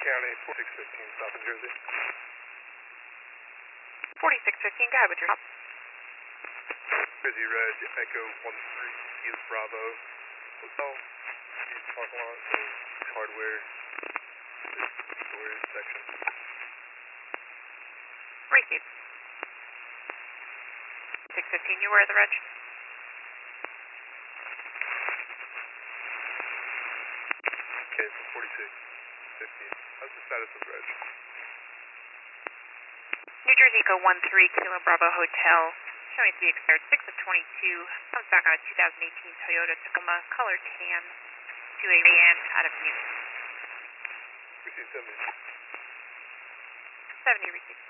County, 4615, South New Jersey. 4615, go ahead with your stop. Jersey Red, Echo 13, Kilo Bravo, Hotel, East parking lot, hardware, storage section. Receive. 615, you were at the reg? Okay, so 4615. How's the status of reg? New Jersey Echo 13, Kilo Bravo Hotel, showing to be expired 6 of 22, comes back on a 2018 Toyota Tacoma, color tan, to a van out of Newton. Received 70. 70 received.